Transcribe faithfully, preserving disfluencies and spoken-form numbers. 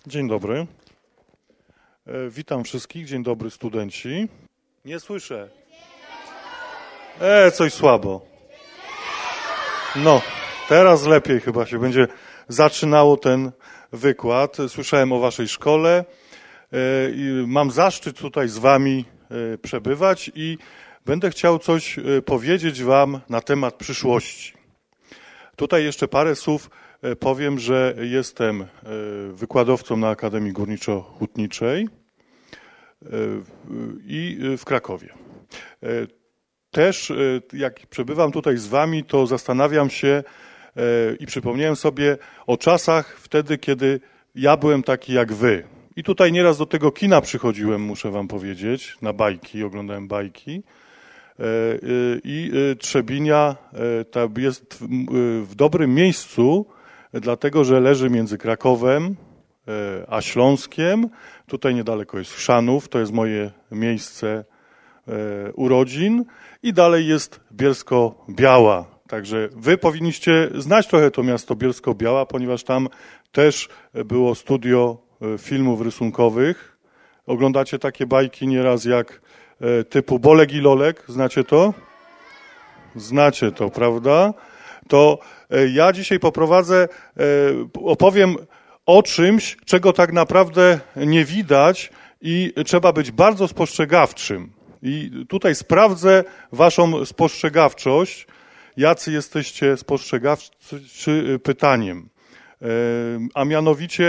Dzień dobry. E, Witam wszystkich. Dzień dobry, studenci. Nie słyszę. E, coś słabo. No, teraz lepiej chyba się będzie zaczynało ten wykład. Słyszałem o waszej szkole. E, i mam zaszczyt tutaj z wami e, przebywać i będę chciał coś e, powiedzieć wam na temat przyszłości. Tutaj jeszcze parę słów powiem, że jestem wykładowcą na Akademii Górniczo-Hutniczej i w Krakowie. Też jak przebywam tutaj z wami, to zastanawiam się i przypomniałem sobie o czasach wtedy, kiedy ja byłem taki jak wy. I tutaj nieraz do tego kina przychodziłem, muszę wam powiedzieć, na bajki, oglądałem bajki. I Trzebinia jest w dobrym miejscu, dlatego że leży między Krakowem a Śląskiem. Tutaj niedaleko jest Chrzanów, to jest moje miejsce urodzin i dalej jest Bielsko-Biała. Także wy powinniście znać trochę to miasto Bielsko-Biała, ponieważ tam też było studio filmów rysunkowych. Oglądacie takie bajki nieraz jak typu Bolek i Lolek, znacie to? Znacie to, prawda? To ja dzisiaj poprowadzę, opowiem o czymś, czego tak naprawdę nie widać i trzeba być bardzo spostrzegawczym. I tutaj sprawdzę waszą spostrzegawczość, jacy jesteście spostrzegawczy pytaniem, a mianowicie